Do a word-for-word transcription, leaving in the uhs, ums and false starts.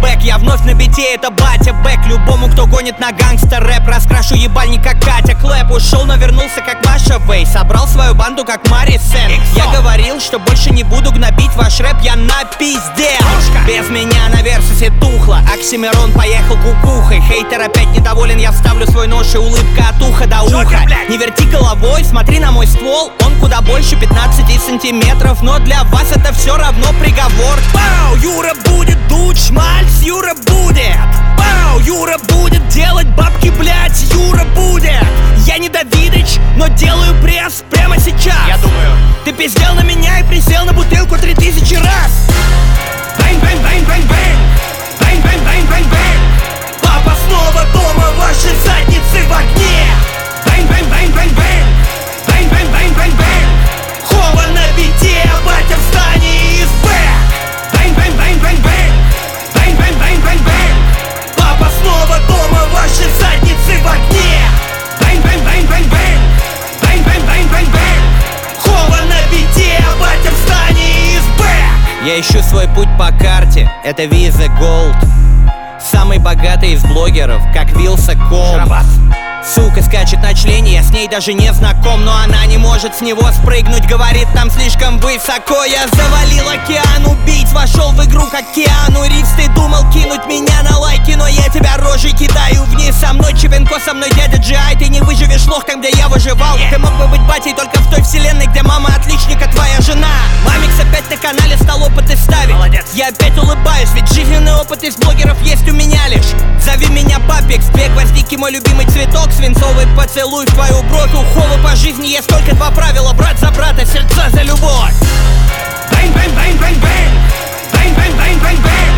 бэк. Я вновь на бите, это батя бэк. Любому, кто гонит на гангстер рэп, раскрашу ебальник, как Катя Клэп. Ушел, но вернулся, как Маша Вэй. Собрал свою банду, как Мари Сен. Я говорил, что больше не буду гнобить ваш рэп, я на пизде. Без меня на версусе тухло. Оксимирон поехал кукухой. Хейтер опять недоволен, я вставлю свой нож и улыбка от уха до уха. Не верти головой, смотри на мой ствол. Он куда больше пятнадцати сантиметров, но для вас это все равно приговор. Пау, Юра будет дуть, шмальц, Юра будет. Пау, Юра будет делать бабки, блять, Юра будет. Я не Давидыч, но делаю пресс прямо сейчас. Я думаю, ты пиздел на меня и присел на бутылку три тысячи раз. Бэнг, бэнг, бэнг, бэнг, бэнг. Бэнг, бэнг, бэнг, бэнг, бэнг. Папа снова дома, ваши задницы в огне. Бэнг, бэнг, бэнг, бэнг, бэнг. Бэнг, бэнг, бэнг, бэнг, бэнг. Хова на бите, батя в здании из бэк. Бэнг, бэнг, бэнг, бэнг, бэнг. Бэнг, бэнг, бэнг, бэнг, бэнг. Папа снова дома, ваши задницы в огне. Бэнг, бэнг, бэнг, бэнг, бэнг. Бэнг, бэнг, бэнг, бэнг, бэнг. Хова на бите, батя в здании из бэк. Я ищу свой путь по карте, это Visa Gold. Самый богатый из блогеров, как Вилсаком. Сука скачет на члене, я с ней даже не знаком. Но она не может с него спрыгнуть, говорит, там слишком высоко. Я завалил океан убийц, вошел в игру как Киану Ривз. Ты думал кинуть меня на лайки, но я тебя рожей кидаю вниз. Со мной Чевенко, со мной дядя Джи Ай. Ты не выживешь лох там, где я выживал. Ты мог бы быть батей только в той вселенной, где мама отличника твоя жена. Мамикс опять на канале стал опыты ставить. Молодец. Я опять улыбаюсь, ведь жизненный опыт из блогеров есть у меня лишь. Зови меня папикс, две гвоздики мой любимый цветок. Свинцовый поцелуй в твою бровь. У Холы по жизни есть только два правила: брат за брата, сердца за любовь. Бэнг, бэнг, бэнг, бэнг, бэнг. Бэнг, бэнг, бэнг, бэнг, бэнг.